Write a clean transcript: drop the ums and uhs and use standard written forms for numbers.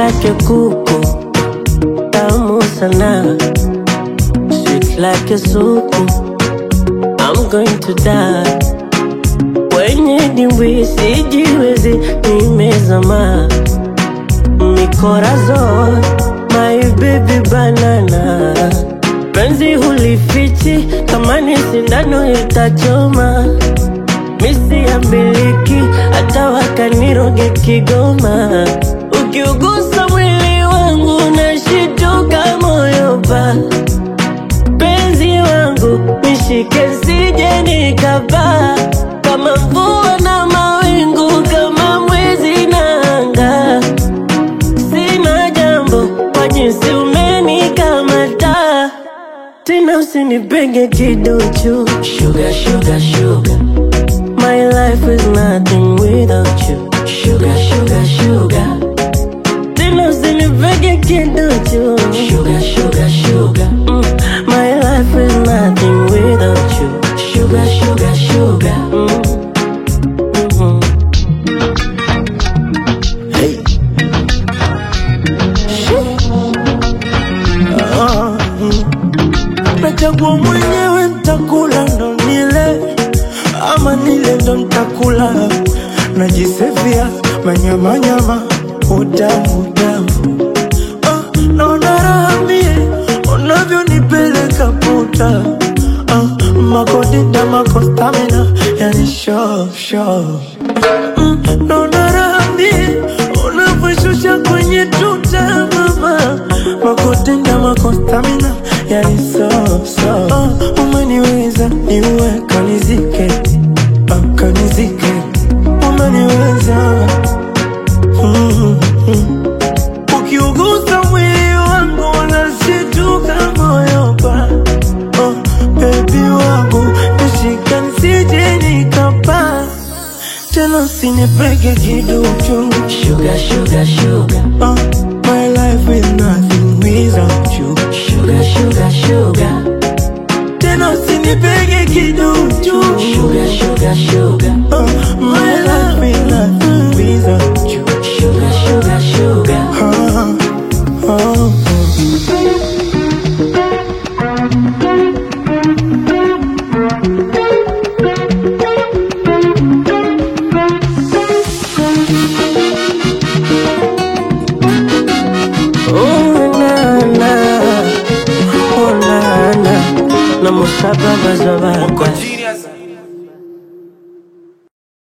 like a kuku, tamu sana, sweet like a suku. I'm going to die. Kwenye dimbwi sijiwezi, nimezama. Mi corazon, my baby banana. Penzi hulifichi, kama ni sindano itachoma. Misi ya miliki, hata wakaniroge Kigoma. Ukiugusa mwili wangu, nashituka moyo pa. Penzi wangu, nishike sije nikapaa. Kama mvua na mawingu, kama mwezi na anga. Sina jambo, kwa jinsi umenikamata. Tena usinipenge kiduchu. Sugar, sugar, sugar. My life is nothing without you. Sugar, sugar, sugar. Tena usinipenge kiduchu. Sugar, sugar, sugar. My life is nothing without you. Sugar, sugar, sugar. Hey. Nachagua mwenyewe nitakula ndo nile, ama nile ndo nitakula. Najisevia manyama nyama, utamu utamu. Naona raha mie, unavyonipeleka puta. Makodinda makostamina, yani show show. Naona raha mie, unavyoshusha kwenye tuta mama. Makodinda makostamina, yani so so. Umeniweza niwe kanizike, kanizike. Umeniweza. Ukiugusa mwili wangu, unashituka moyo pa. Baby wangu, nishika nisije nikapaa. Tena usinipege kiduchu. Sugar, sugar, sugar. My life is nothing without you. Sugar, sugar, sugar. Tena usinipege kiduchu. Sugar, sugar, sugar. My life is nothing without you. Sugar, sugar, sugar. Na musaba bazabaka. Genius.